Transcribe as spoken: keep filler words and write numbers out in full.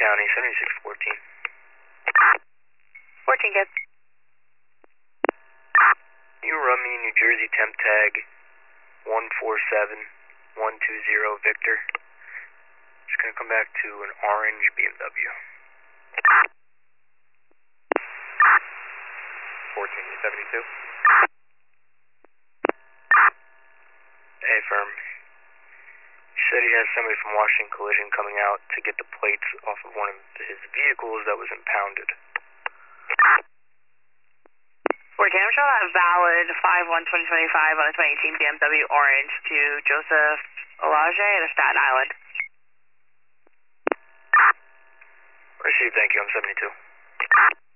County, seventy-six fourteen. fourteen, good. You run me New Jersey temp tag one four seven one two zero Victor. Just gonna come back to an orange B M W. fourteen seventy-two. Hey, firm. He said he has somebody from Washington Collision coming out to get the plates off of one of his vehicles that was impounded. fourteen, I'm showing that valid five one twenty twenty-five on a twenty eighteen B M W Orange to Joseph Olage at Staten Island. Received, thank you, I'm seventy-two.